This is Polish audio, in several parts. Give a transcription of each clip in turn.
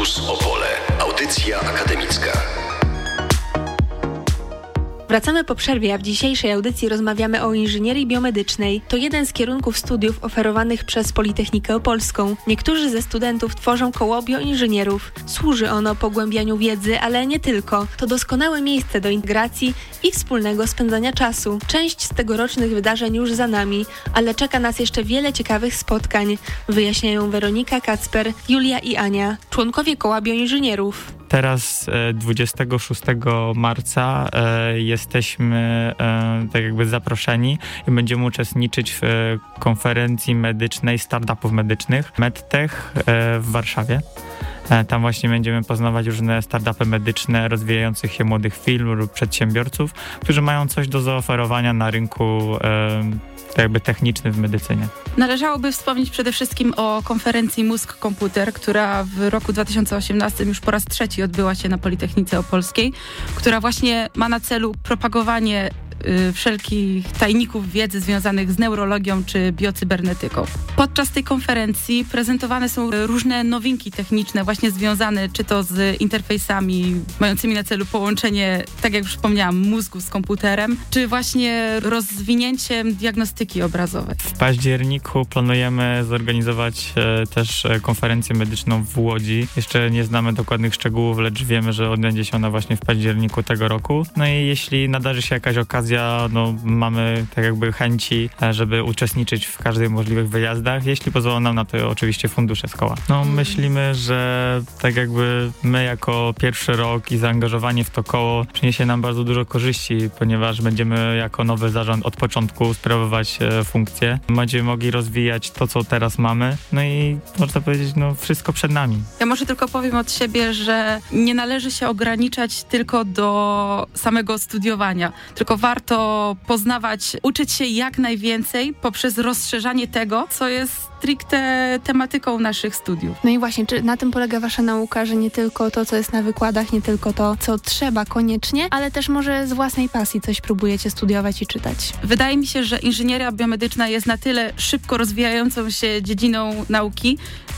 Campus Opole. Audycja akademicka. Wracamy po przerwie, a w dzisiejszej audycji rozmawiamy o inżynierii biomedycznej. To jeden z kierunków studiów oferowanych przez Politechnikę Opolską. Niektórzy ze studentów tworzą koło bioinżynierów. Służy ono pogłębianiu wiedzy, ale nie tylko. To doskonałe miejsce do integracji i wspólnego spędzania czasu. Część z tegorocznych wydarzeń już za nami, ale czeka nas jeszcze wiele ciekawych spotkań. Wyjaśniają Weronika Kacper, Julia i Ania, członkowie koła bioinżynierów. Teraz 26 marca jesteśmy tak jakby zaproszeni i będziemy uczestniczyć w konferencji medycznej startupów medycznych MedTech w Warszawie. Tam właśnie będziemy poznawać różne startupy medyczne rozwijających się młodych firm lub przedsiębiorców, którzy mają coś do zaoferowania na rynku tak jakby technicznym w medycynie. Należałoby wspomnieć przede wszystkim o konferencji Mózg-Komputer, która w roku 2018 już po raz trzeci odbyła się na Politechnice Opolskiej, która właśnie ma na celu propagowanie wszelkich tajników wiedzy związanych z neurologią czy biocybernetyką. Podczas tej konferencji prezentowane są różne nowinki techniczne właśnie związane czy to z interfejsami mającymi na celu połączenie, tak jak już wspomniałam, mózgu z komputerem, czy właśnie rozwinięciem diagnostyki obrazowej. W październiku planujemy zorganizować też konferencję medyczną w Łodzi. Jeszcze nie znamy dokładnych szczegółów, lecz wiemy, że odbędzie się ona właśnie w październiku tego roku. No i jeśli nadarzy się jakaś okazja, mamy tak jakby chęci, żeby uczestniczyć w każdych możliwych wyjazdach, jeśli pozwolą nam na to oczywiście fundusze z koła. Myślimy, że tak jakby my jako pierwszy rok i zaangażowanie w to koło przyniesie nam bardzo dużo korzyści, ponieważ będziemy jako nowy zarząd od początku sprawować funkcje. Będziemy mogli rozwijać to, co teraz mamy, no i można powiedzieć, wszystko przed nami. Ja może tylko powiem od siebie, że nie należy się ograniczać tylko do samego studiowania, tylko warto poznawać, uczyć się jak najwięcej poprzez rozszerzanie tego, co jest stricte tematyką naszych studiów. No i właśnie, czy na tym polega wasza nauka, że nie tylko to, co jest na wykładach, nie tylko to, co trzeba koniecznie, ale też może z własnej pasji coś próbujecie studiować i czytać? Wydaje mi się, że inżynieria biomedyczna jest na tyle szybko rozwijającą się dziedziną nauki,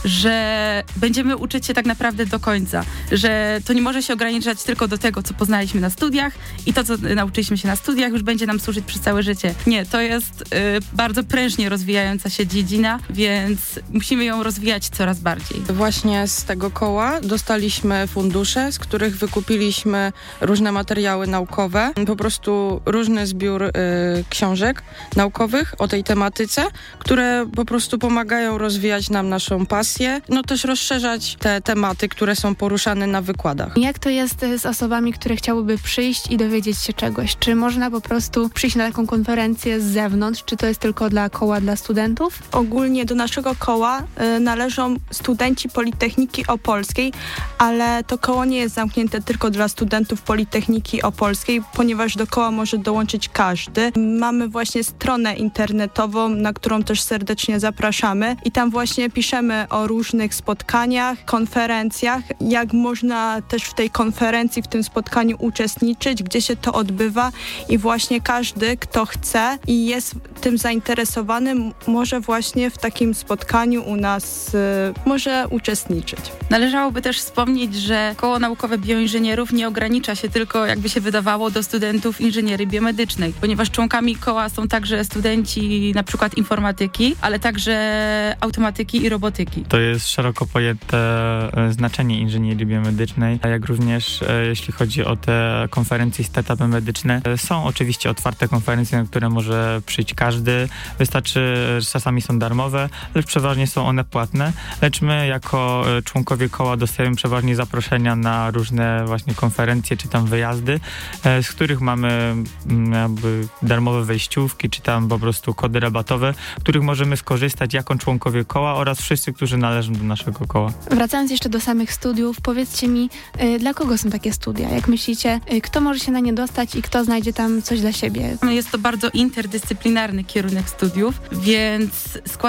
że będziemy uczyć się tak naprawdę do końca, że to nie może się ograniczać tylko do tego, co poznaliśmy na studiach i to, co nauczyliśmy się na studiach, już będzie nam służyć przez całe życie. Nie, to jest bardzo prężnie rozwijająca się dziedzina, więc musimy ją rozwijać coraz bardziej. Właśnie z tego koła dostaliśmy fundusze, z których wykupiliśmy różne materiały naukowe, po prostu różny zbiór książek naukowych o tej tematyce, które po prostu pomagają rozwijać nam naszą pasję, też rozszerzać te tematy, które są poruszane na wykładach. Jak to jest z osobami, które chciałyby przyjść i dowiedzieć się czegoś? Czy można po prostu przyjść na taką konferencję z zewnątrz? Czy to jest tylko dla koła, dla studentów? Ogólnie do naszego koła należą studenci Politechniki Opolskiej, ale to koło nie jest zamknięte tylko dla studentów Politechniki Opolskiej, ponieważ do koła może dołączyć każdy. Mamy właśnie stronę internetową, na którą też serdecznie zapraszamy i tam właśnie piszemy o różnych spotkaniach, konferencjach, jak można też w tej konferencji, w tym spotkaniu uczestniczyć, gdzie się to odbywa i właśnie każdy, kto chce i jest tym zainteresowany, może właśnie w takim spotkaniu u nas może uczestniczyć. Należałoby też wspomnieć, że koło naukowe bioinżynierów nie ogranicza się tylko, jakby się wydawało, do studentów inżynierii biomedycznej, ponieważ członkami koła są także studenci na przykład informatyki, ale także automatyki i robotyki. To jest szeroko pojęte znaczenie inżynierii biomedycznej, a jak również jeśli chodzi o te konferencje i startupy medyczne, są oczywiście otwarte konferencje, na które może przyjść każdy. Wystarczy, że czasami są darmowe, lecz przeważnie są one płatne, lecz my jako członkowie koła dostajemy przeważnie zaproszenia na różne właśnie konferencje czy tam wyjazdy, z których mamy jakby darmowe wejściówki, czy tam po prostu kody rabatowe, których możemy skorzystać jako członkowie koła oraz wszyscy, którzy należą do naszego koła. Wracając jeszcze do samych studiów, powiedzcie mi, dla kogo są takie studia? Jak myślicie, kto może się na nie dostać i kto znajdzie tam coś dla siebie? Jest to bardzo interdyscyplinarny kierunek studiów, więc składa się z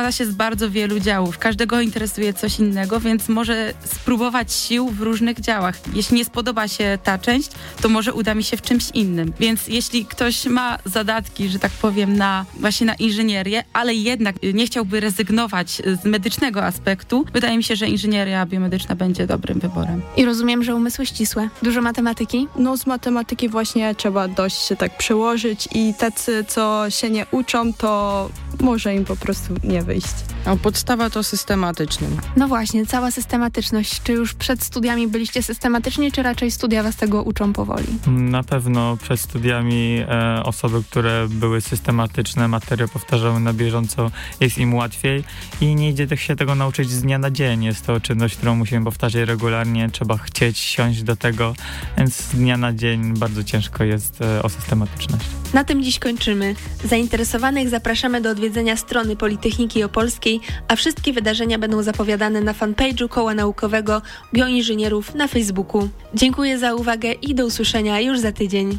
bardzo wielu działów. Każdego interesuje coś innego, więc może spróbować sił w różnych działach. Jeśli nie spodoba się ta część, to może uda mi się w czymś innym. Więc jeśli ktoś ma zadatki, że tak powiem, właśnie na inżynierię, ale jednak nie chciałby rezygnować z medycznego aspektu, wydaje mi się, że inżynieria biomedyczna będzie dobrym wyborem. I rozumiem, że umysły ścisłe. Dużo matematyki? No z matematyki właśnie trzeba dość się tak przełożyć i tacy, co się nie uczą, to może im po prostu nie wyjść. A podstawa to systematycznym. No właśnie, cała systematyczność. Czy już przed studiami byliście systematyczni, czy raczej studia was tego uczą powoli? Na pewno przed studiami osoby, które były systematyczne, materiał powtarzały na bieżąco, jest im łatwiej i nie idzie się tego nauczyć z dnia na dzień. Jest to czynność, którą musimy powtarzać regularnie, trzeba chcieć siąść do tego, więc z dnia na dzień bardzo ciężko jest o systematyczność. Na tym dziś kończymy. Zainteresowanych zapraszamy do odwiedzenia strony Politechniki Opolskiej, a wszystkie wydarzenia będą zapowiadane na fanpage'u Koła Naukowego Bioinżynierów na Facebooku. Dziękuję za uwagę i do usłyszenia już za tydzień.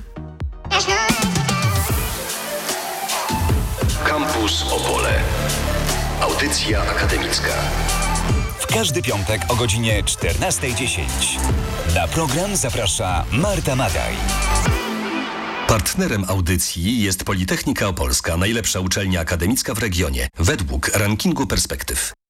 Campus Opole. Audycja akademicka. W każdy piątek o godzinie 14:10. Na program zaprasza Marta Madaj. Partnerem audycji jest Politechnika Opolska, najlepsza uczelnia akademicka w regionie, według rankingu Perspektyw.